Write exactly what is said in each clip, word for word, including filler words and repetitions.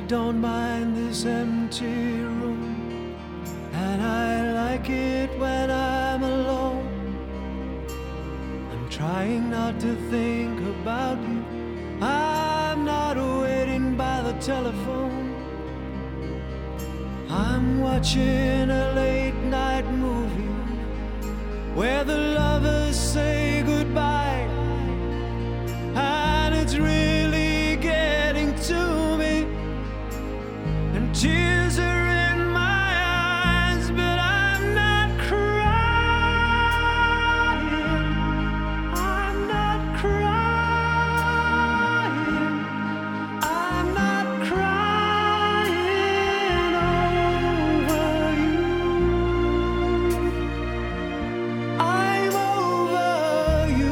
don't mind this empty room, and I like it when I'm alone. I'm trying not to think about you. I'm not waiting by the telephone. I'm watching a late night movie where the lovers say goodbye, and it's really getting to me, and tears are in my eyes, but I'm not crying. I'm not crying. I'm not crying over you. I'm over you.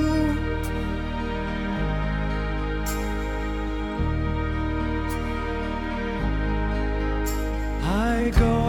I go